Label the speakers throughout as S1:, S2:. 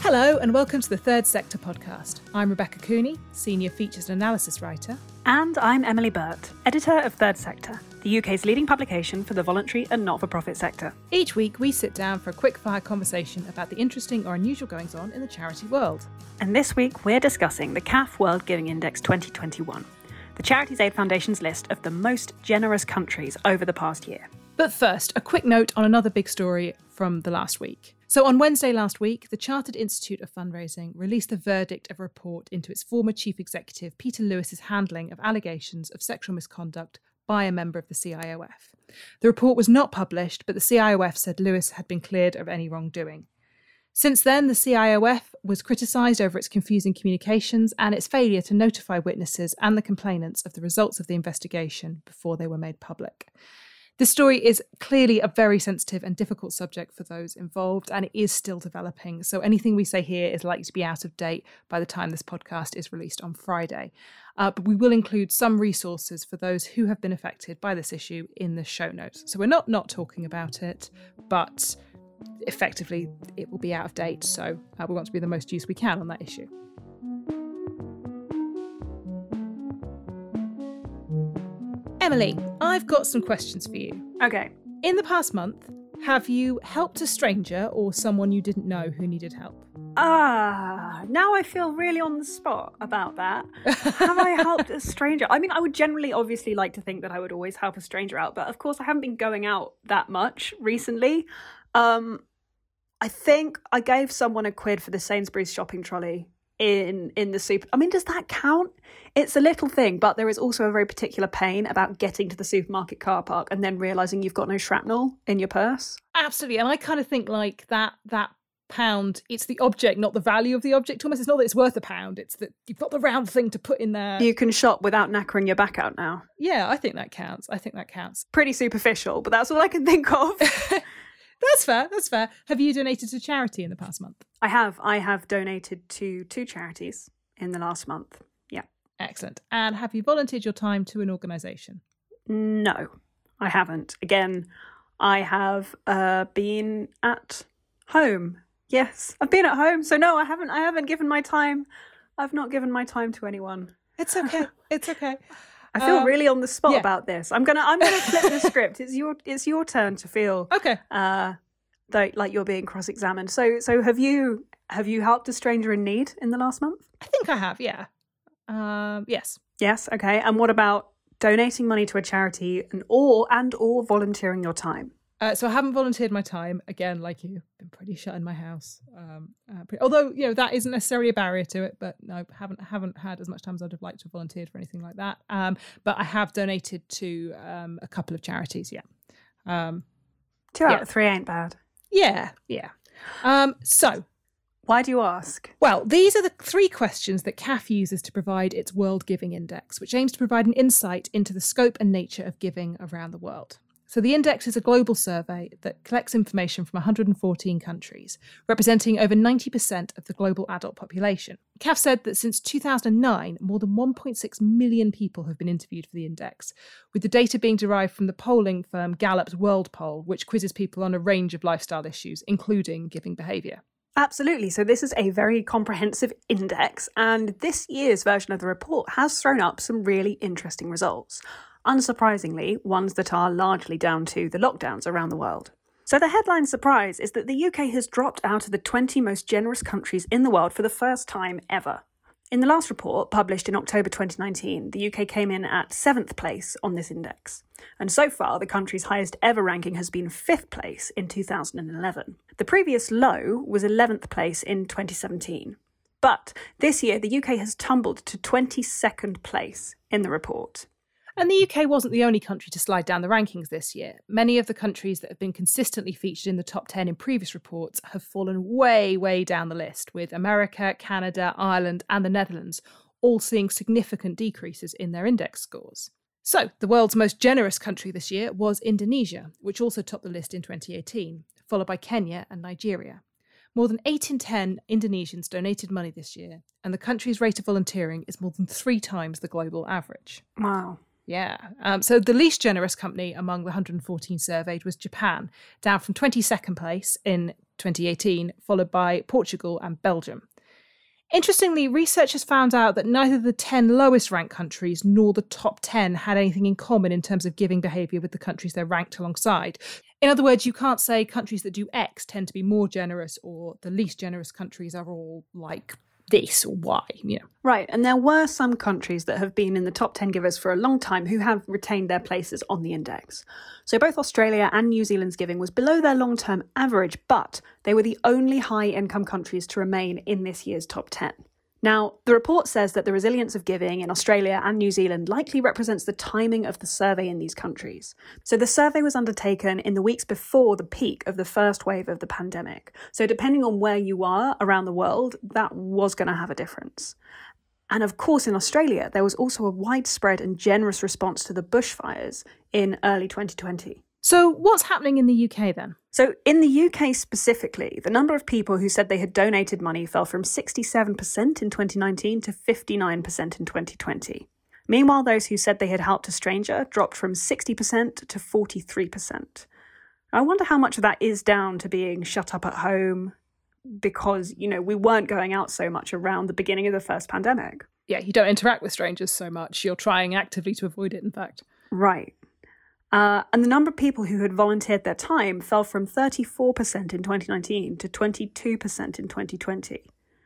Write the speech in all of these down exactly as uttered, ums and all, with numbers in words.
S1: Hello and welcome to the Third Sector podcast. I'm Rebecca Cooney, Senior Features and Analysis Writer.
S2: And I'm Emily Burt, Editor of Third Sector, the U K's leading publication for the voluntary and not-for-profit sector.
S1: Each week we sit down for a quick-fire conversation about the interesting or unusual goings-on in the charity world.
S2: And this week we're discussing the C A F World Giving Index twenty twenty-one, the Charities Aid Foundation's list of the most generous countries over the past year.
S1: But first, a quick note on another big story from the last week. So on Wednesday last week, the Chartered Institute of Fundraising released the verdict of a report into its former chief executive, Peter Lewis's handling of allegations of sexual misconduct by a member of the C I O F. The report was not published, but the C I O F said Lewis had been cleared of any wrongdoing. Since then, the C I O F was criticised over its confusing communications and its failure to notify witnesses and the complainants of the results of the investigation before they were made public. This story is clearly a very sensitive and difficult subject for those involved, and it is still developing. So anything we say here is likely to be out of date by the time this podcast is released on Friday. Uh, but we will include some resources for those who have been affected by this issue in the show notes. So we're not not talking about it, but effectively it will be out of date. So uh, we want to be the most use we can on that issue. Emily, I've got some questions for you.
S2: Okay.
S1: In the past month, have you helped a stranger or someone you didn't know who needed help?
S2: Ah, now I feel really on the spot about that. Have I helped a stranger? I mean, I would generally obviously like to think that I would always help a stranger out, but of course I haven't been going out that much recently. Um, I think I gave someone a quid for the Sainsbury's shopping trolley in in the super. I mean, does that count? It's a little thing, but there is also a very particular pain about getting to the supermarket car park and then realising you've got no shrapnel in your purse.
S1: Absolutely. And I kind of think like that that pound, it's the object, not the value of the object. Almost, it's not that it's worth a pound, it's that you've got the round thing to put in there.
S2: You can shop without knackering your back out now.
S1: Yeah, I think that counts. I think that counts.
S2: Pretty superficial, but that's all I can think of.
S1: That's fair, that's fair. Have you donated to charity in the past month?
S2: I have. I have donated to two charities in the last month. Yeah.
S1: Excellent. And have you volunteered your time to an organisation?
S2: No, I haven't. Again, I have uh, been at home. Yes, I've been at home. So no, I haven't. I haven't given my time. I've not given my time to anyone.
S1: It's okay. It's okay.
S2: I feel um, really on the spot
S1: yeah.
S2: about this. I'm gonna I'm gonna flip the script. It's your it's your turn to feel
S1: okay.
S2: Uh, though, like you're being cross-examined. So so have you have you helped a stranger in need in the last month?
S1: I think I have. Yeah. Um. Yes.
S2: Yes. Okay. And what about donating money to a charity and or and or volunteering your time?
S1: Uh, so I haven't volunteered my time. Again, like you, been pretty shut in my house. Um, uh, pretty, although, you know, that isn't necessarily a barrier to it, but no, haven't haven't had as much time as I'd have liked to have volunteered for anything like that. Um, but I have donated to um, a couple of charities, yeah. Um,
S2: Two
S1: yeah.
S2: out of three ain't bad.
S1: Yeah, yeah. Um, so...
S2: Why do you ask?
S1: Well, these are the three questions that C A F uses to provide its World Giving Index, which aims to provide an insight into the scope and nature of giving around the world. So the index is a global survey that collects information from one hundred fourteen countries, representing over ninety percent of the global adult population. C A F said that since two thousand nine, more than one point six million people have been interviewed for the index, with the data being derived from the polling firm Gallup's World Poll, which quizzes people on a range of lifestyle issues, including giving behaviour.
S2: Absolutely. So this is a very comprehensive index, and this year's version of the report has thrown up some really interesting results. Unsurprisingly, ones that are largely down to the lockdowns around the world. So the headline surprise is that the U K has dropped out of the twenty most generous countries in the world for the first time ever. In the last report, published in October twenty nineteen, the U K came in at seventh place on this index. And so far, the country's highest ever ranking has been fifth place in two thousand eleven. The previous low was eleventh place in twenty seventeen. But this year, the U K has tumbled to twenty-second place in the report.
S1: And the U K wasn't the only country to slide down the rankings this year. Many of the countries that have been consistently featured in the top ten in previous reports have fallen way, way down the list, with America, Canada, Ireland and the Netherlands all seeing significant decreases in their index scores. So, the world's most generous country this year was Indonesia, which also topped the list in twenty eighteen, followed by Kenya and Nigeria. More than eight in ten Indonesians donated money this year, and the country's rate of volunteering is more than three times the global average.
S2: Wow.
S1: Yeah. Um, so the least generous company among the one hundred fourteen surveyed was Japan, down from twenty-second place in twenty eighteen, followed by Portugal and Belgium. Interestingly, researchers found out that neither the ten lowest ranked countries nor the top ten had anything in common in terms of giving behaviour with the countries they're ranked alongside. In other words, you can't say countries that do X tend to be more generous or the least generous countries are all like this or Y, you know.
S2: Right, and there were some countries that have been in the top ten givers for a long time who have retained their places on the index. So both Australia and New Zealand's giving was below their long-term average, but they were the only high-income countries to remain in this year's top ten. Now, the report says that the resilience of giving in Australia and New Zealand likely represents the timing of the survey in these countries. So the survey was undertaken in the weeks before the peak of the first wave of the pandemic. So depending on where you are around the world, that was going to have a difference. And of course, in Australia, there was also a widespread and generous response to the bushfires in early twenty twenty.
S1: So what's happening in the U K then?
S2: So in the U K specifically, the number of people who said they had donated money fell from sixty-seven percent in twenty nineteen to fifty-nine percent in twenty twenty. Meanwhile, those who said they had helped a stranger dropped from sixty percent to forty-three percent. I wonder how much of that is down to being shut up at home because, you know, we weren't going out so much around the beginning of the first pandemic.
S1: Yeah, you don't interact with strangers so much. You're trying actively to avoid it, in fact.
S2: Right. Uh, and the number of people who had volunteered their time fell from thirty-four percent in twenty nineteen to twenty-two percent in twenty twenty.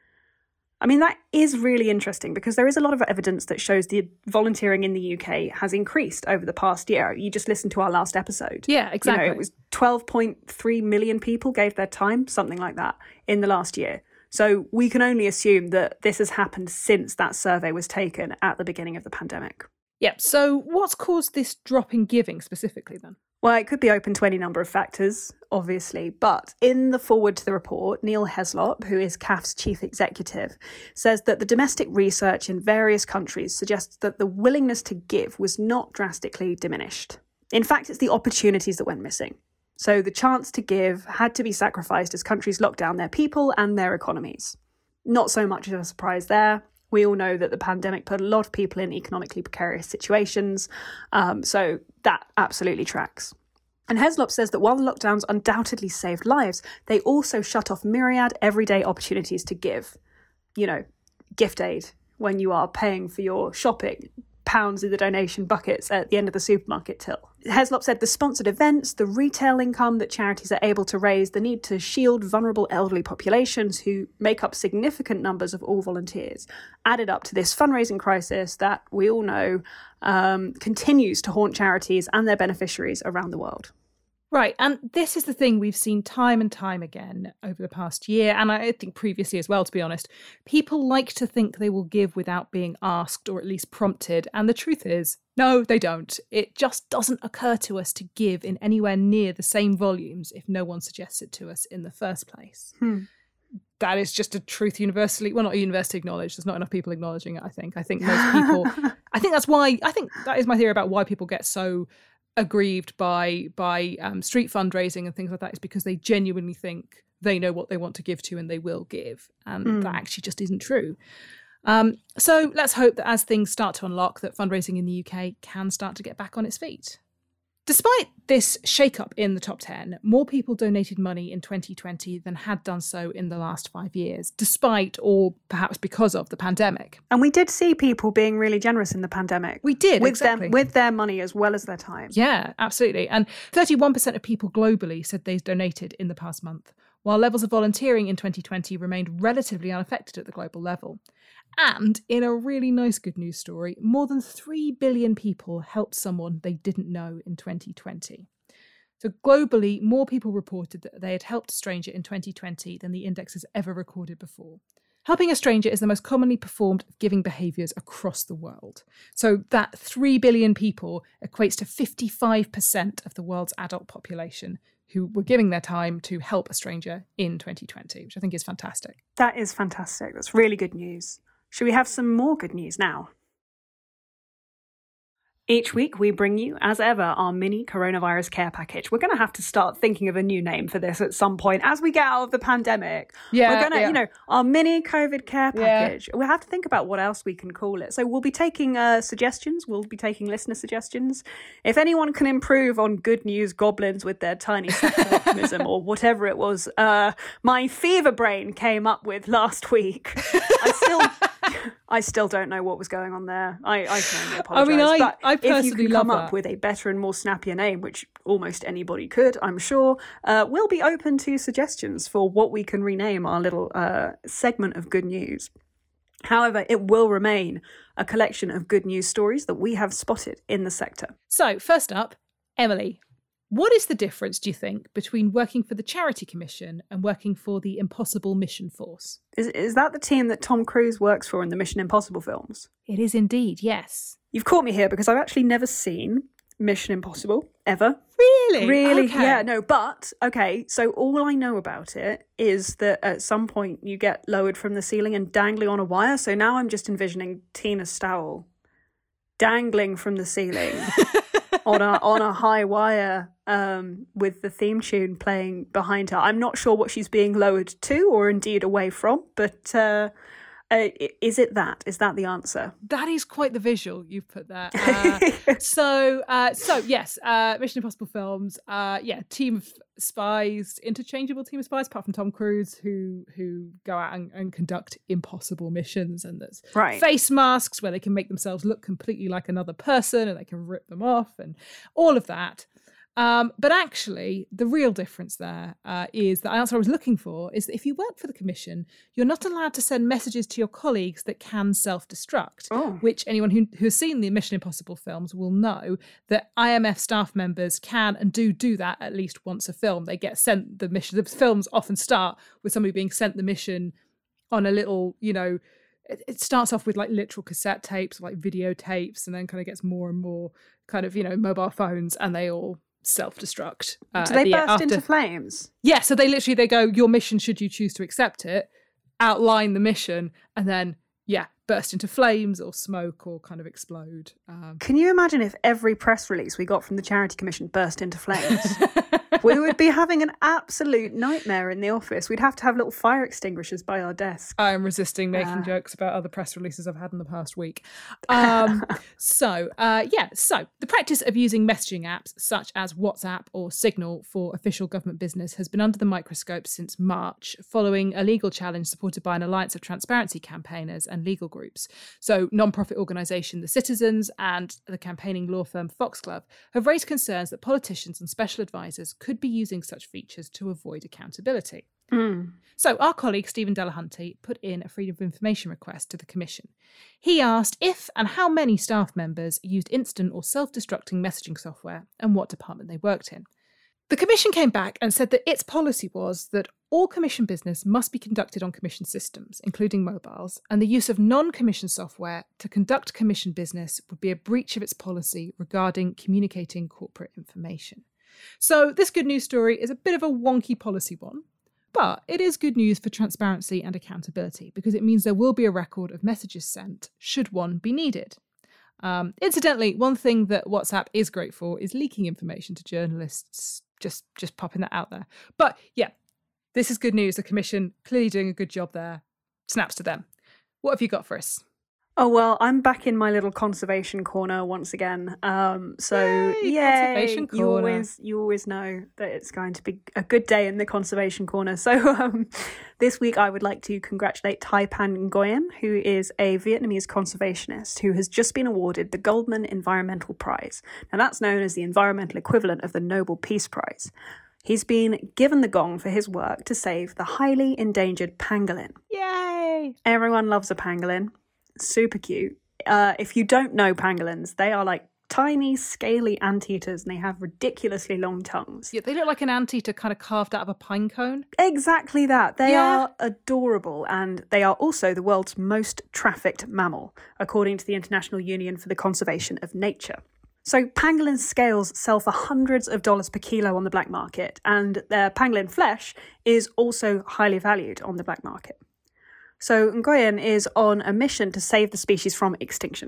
S2: I mean, that is really interesting because there is a lot of evidence that shows the volunteering in the U K has increased over the past year. You just listened to our last episode.
S1: Yeah, exactly.
S2: You know, it was twelve point three million people gave their time, something like that, in the last year. So we can only assume that this has happened since that survey was taken at the beginning of the pandemic.
S1: Yep. So what's caused this drop in giving specifically then?
S2: Well, it could be open to any number of factors, obviously, but in the foreword to the report, Neil Heslop, who is C A F's chief executive, says that the domestic research in various countries suggests that the willingness to give was not drastically diminished. In fact, it's the opportunities that went missing. So the chance to give had to be sacrificed as countries locked down their people and their economies. Not so much of a surprise there. We all know that the pandemic put a lot of people in economically precarious situations, um, so that absolutely tracks. And Heslop says that while the lockdowns undoubtedly saved lives, they also shut off myriad everyday opportunities to give. You know, gift aid when you are paying for your shopping, pounds in the donation buckets at the end of the supermarket till. Heslop said the sponsored events, the retail income that charities are able to raise, the need to shield vulnerable elderly populations who make up significant numbers of all volunteers, added up to this fundraising crisis that we all know um, continues to haunt charities and their beneficiaries around the world.
S1: Right, and this is the thing we've seen time and time again over the past year, and I think previously as well, to be honest. People like to think they will give without being asked or at least prompted, and the truth is, no, they don't. It just doesn't occur to us to give in anywhere near the same volumes if no one suggests it to us in the first place.
S2: Hmm.
S1: That is just a truth universally, well, not universally acknowledged. There's not enough people acknowledging it, I think. I think most people, I think that's why, I think that is my theory about why people get so aggrieved by by um, street fundraising and things like that, is because they genuinely think they know what they want to give to and they will give, and mm. that actually just isn't true. Um, so let's hope that as things start to unlock, that fundraising in the U K can start to get back on its feet. Despite this shake-up in the top ten, more people donated money in twenty twenty than had done so in the last five years, despite, or perhaps because of, the pandemic.
S2: And we did see people being really generous in the pandemic.
S1: We did,
S2: with
S1: exactly.
S2: Them, with their money as well as their time.
S1: Yeah, absolutely. And thirty-one percent of people globally said they donated in the past month, while levels of volunteering in twenty twenty remained relatively unaffected at the global level. And in a really nice good news story, more than three billion people helped someone they didn't know in twenty twenty. So globally, more people reported that they had helped a stranger in twenty twenty than the index has ever recorded before. Helping a stranger is the most commonly performed of giving behaviours across the world. So that three billion people equates to fifty-five percent of the world's adult population who were giving their time to help a stranger in twenty twenty, which I think is fantastic.
S2: That is fantastic. That's really good news. Should we have some more good news now? Each week, we bring you, as ever, our mini coronavirus care package. We're going to have to start thinking of a new name for this at some point as we get out of the pandemic.
S1: Yeah,
S2: We're going to,
S1: yeah.
S2: you know, our mini COVID care
S1: Yeah.
S2: package. We'll have to think about what else we can call it. So we'll be taking uh, suggestions. We'll be taking listener suggestions. If anyone can improve on Good News Goblins with their tiny sexual optimism or whatever it was uh, my fever brain came up with last week, I still... I still don't know what was going on there. I, I can only apologise.
S1: I mean, I,
S2: but
S1: I personally
S2: if you can
S1: love
S2: come up
S1: that.
S2: with a better and more snappier name, which almost anybody could, I'm sure, uh, we'll be open to suggestions for what we can rename our little uh, segment of good news. However, it will remain a collection of good news stories that we have spotted in the sector.
S1: So, first up, Emily, what is the difference, do you think, between working for the Charity Commission and working for the Impossible Mission Force?
S2: Is, is that the team that Tom Cruise works for in the Mission Impossible films?
S1: It is indeed, yes.
S2: You've caught me here because I've actually never seen Mission Impossible, ever.
S1: Really?
S2: Really?
S1: Okay.
S2: Yeah, no, but, okay, so all I know about it is that at some point you get lowered from the ceiling and dangling on a wire, so now I'm just envisioning Tina Stowell dangling from the ceiling on a on a high wire um, with the theme tune playing behind her. I'm not sure what she's being lowered to or indeed away from, but... Uh, Uh, is it that? Is that the answer?
S1: That is quite the visual you've put there. Uh, so, uh, so yes, uh, Mission Impossible films. Uh, yeah, team of spies, interchangeable team of spies, apart from Tom Cruise, who who go out and, and conduct impossible missions, and there's
S2: right.
S1: face masks where they can make themselves look completely like another person, and they can rip them off, and all of that. Um, but actually, the real difference there uh, is the answer I was looking for is that if you work for the Commission, you're not allowed to send messages to your colleagues that can self-destruct,
S2: oh.
S1: which anyone who, who has seen the Mission Impossible films will know that I M F staff members can and do do that at least once a film. They get sent the mission. The films often start with somebody being sent the mission on a little, you know, it, it starts off with like literal cassette tapes, like videotapes, and then kind of gets more and more kind of, you know, mobile phones, and they all self-destruct. Uh,
S2: Do they
S1: the,
S2: burst
S1: after...
S2: into flames?
S1: Yeah, so they literally, they go, your mission, should you choose to accept it, outline the mission, and then, yeah, burst into flames or smoke or kind of explode. Um...
S2: Can you imagine if every press release we got from the Charity Commission burst into flames? We would be having an absolute nightmare in the office. We'd have to have little fire extinguishers by our desk.
S1: I am resisting making
S2: Uh.
S1: jokes about other press releases I've had in the past week. Um, so, uh, yeah, so the practice of using messaging apps such as WhatsApp or Signal for official government business has been under the microscope since March, following a legal challenge supported by an alliance of transparency campaigners and legal groups. So, non-profit organisation The Citizens and the campaigning law firm Foxglove have raised concerns that politicians and special advisors could be using such features to avoid accountability.
S2: Mm.
S1: So our colleague Stephen Delahunty put in a Freedom of Information request to the Commission. He asked if and how many staff members used instant or self-destructing messaging software and what department they worked in. The Commission came back and said that its policy was that all Commission business must be conducted on Commission systems, including mobiles, and the use of non-Commission software to conduct Commission business would be a breach of its policy regarding communicating corporate information. So this good news story is a bit of a wonky policy one, but it is good news for transparency and accountability because it means there will be a record of messages sent should one be needed. Um, incidentally, one thing that WhatsApp is great for is leaking information to journalists, just, just popping that out there. But yeah, this is good news. The Commission clearly doing a good job there. Snaps to them. What have you got for us?
S2: Oh, well, I'm back in my little conservation corner once again. Um, so,
S1: Yay,
S2: yeah,
S1: conservation
S2: you
S1: corner.
S2: always you always know that it's going to be a good day in the conservation corner. So um, this week I would like to congratulate Thai Pan Nguyen, who is a Vietnamese conservationist who has just been awarded the Goldman Environmental Prize. Now, that's known as the environmental equivalent of the Nobel Peace Prize. He's been given the gong for his work to save the highly endangered pangolin.
S1: Yay!
S2: Everyone loves a pangolin. Super cute. Uh, if you don't know pangolins, they are like tiny, scaly anteaters and they have ridiculously long tongues.
S1: Yeah, they look like an anteater kind of carved out of a pine cone.
S2: Exactly that. They
S1: Yeah.
S2: are adorable and they are also the world's most trafficked mammal, according to the International Union for the Conservation of Nature. So pangolin scales sell for hundreds of dollars per kilo on the black market, and their pangolin flesh is also highly valued on the black market. So Nguyen is on a mission to save the species from extinction.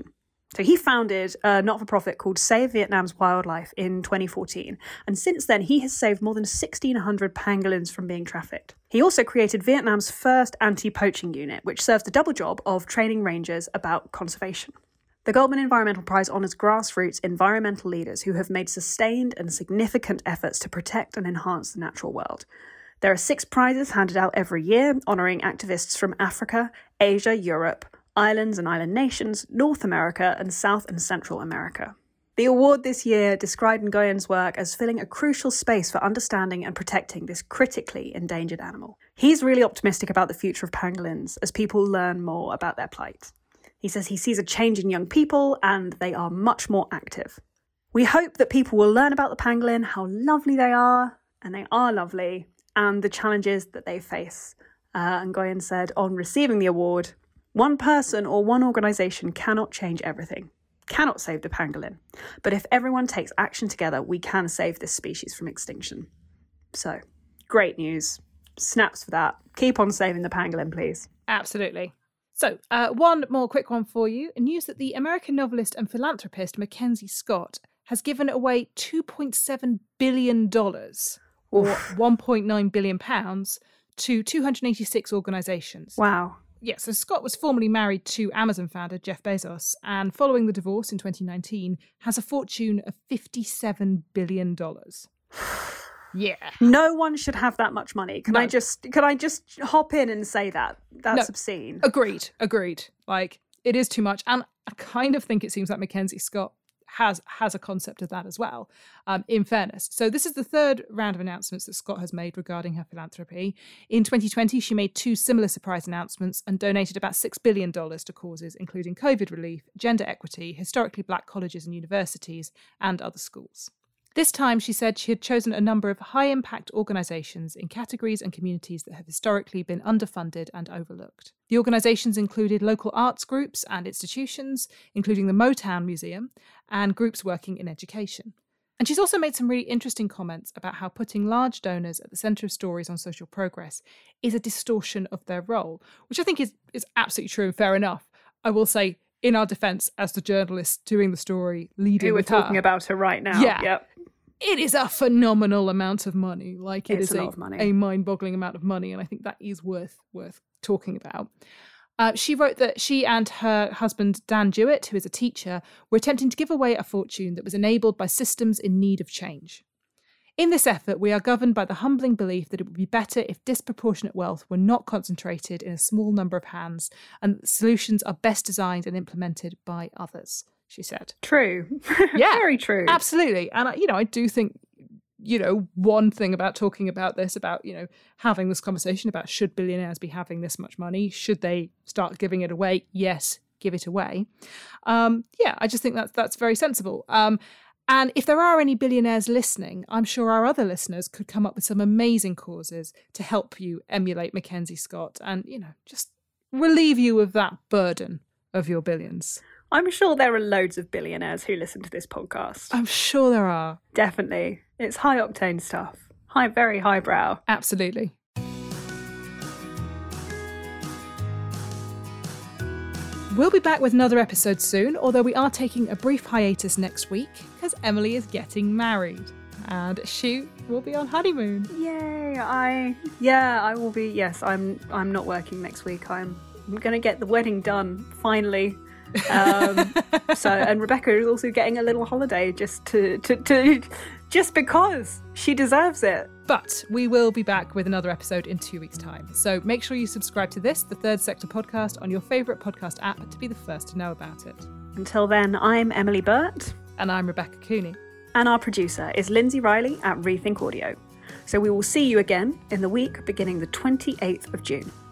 S2: So he founded a not-for-profit called Save Vietnam's Wildlife in twenty fourteen, and since then he has saved more than sixteen hundred pangolins from being trafficked. He also created Vietnam's first anti-poaching unit, which serves the double job of training rangers about conservation. The Goldman Environmental Prize honours grassroots environmental leaders who have made sustained and significant efforts to protect and enhance the natural world. There are six prizes handed out every year, honouring activists from Africa, Asia, Europe, islands and island nations, North America, and South and Central America. The award this year described Nguyen's work as filling a crucial space for understanding and protecting this critically endangered animal. He's really optimistic about the future of pangolins as people learn more about their plight. He says he sees a change in young people and they are much more active. We hope that people will learn about the pangolin, how lovely they are, and they are lovely, and the challenges that they face. Uh, and Nguyen said on receiving the award, "One person or one organisation cannot change everything, cannot save the pangolin. But if everyone takes action together, we can save this species from extinction." So, great news. Snaps for that. Keep on saving the pangolin, please.
S1: Absolutely. So, uh, one more quick one for you. News that the American novelist and philanthropist Mackenzie Scott has given away two point seven billion dollars, or one point nine billion pounds, to two hundred eighty-six organisations.
S2: Wow.
S1: Yeah, so Scott was formerly married to Amazon founder Jeff Bezos, and following the divorce in twenty nineteen, has a fortune of fifty-seven billion dollars. Yeah.
S2: No one should have that much money. Can
S1: No.
S2: I just can I just hop in and say that? That's
S1: No.
S2: obscene.
S1: Agreed, agreed. Like, it is too much. And I kind of think it seems like Mackenzie Scott has has a concept of that as well, um, in fairness. So this is the third round of announcements that Scott has made regarding her philanthropy. In twenty twenty, she made two similar surprise announcements and donated about six billion dollars to causes including COVID relief, gender equity, historically black colleges and universities, and other schools. This time, she said she had chosen a number of high-impact organisations in categories and communities that have historically been underfunded and overlooked. The organisations included local arts groups and institutions, including the Motown Museum, and groups working in education. And she's also made some really interesting comments about how putting large donors at the centre of stories on social progress is a distortion of their role, which I think is, is absolutely true and fair enough. I will say, in our defence, as the journalist doing the story, leading
S2: Who we're
S1: with
S2: talking
S1: her,
S2: about her right now.
S1: Yeah.
S2: Yep.
S1: it is a phenomenal amount of money. Like, it
S2: It's
S1: is
S2: a
S1: a,
S2: lot of money.
S1: a mind-boggling amount of money, and I think that is worth worth talking about. Uh, she wrote that she and her husband, Dan Jewett, who is a teacher, were attempting to give away a fortune that was enabled by systems in need of change. In this effort, we are governed by the humbling belief that it would be better if disproportionate wealth were not concentrated in a small number of hands, and that solutions are best designed and implemented by others, she said.
S2: True.
S1: Yeah,
S2: Very true.
S1: Absolutely. And, I, you know, I do think, you know, one thing about talking about this, about, you know, having this conversation about should billionaires be having this much money? Should they start giving it away? Yes, give it away. Um, yeah, I just think that's, that's very sensible. Um, and if there are any billionaires listening, I'm sure our other listeners could come up with some amazing causes to help you emulate Mackenzie Scott and, you know, just relieve you of that burden of your billions.
S2: I'm sure there are loads of billionaires who listen to this podcast.
S1: I'm sure there are.
S2: Definitely. It's high octane stuff. High, very highbrow.
S1: Absolutely. We'll be back with another episode soon, although we are taking a brief hiatus next week because Emily is getting married and she will be on honeymoon.
S2: Yay! I yeah, I will be. Yes, I'm. I'm not working next week. I'm. I'm going to get the wedding done finally. Um, so, and Rebecca is also getting a little holiday just to to to just because she deserves it.
S1: But we will be back with another episode in two weeks' time. So make sure you subscribe to this, the Third Sector podcast, on your favourite podcast app to be the first to know about it.
S2: Until then, I'm Emily Burt.
S1: And I'm Rebecca Cooney.
S2: And our producer is Lindsay Riley at Rethink Audio. So we will see you again in the week beginning the twenty-eighth of June.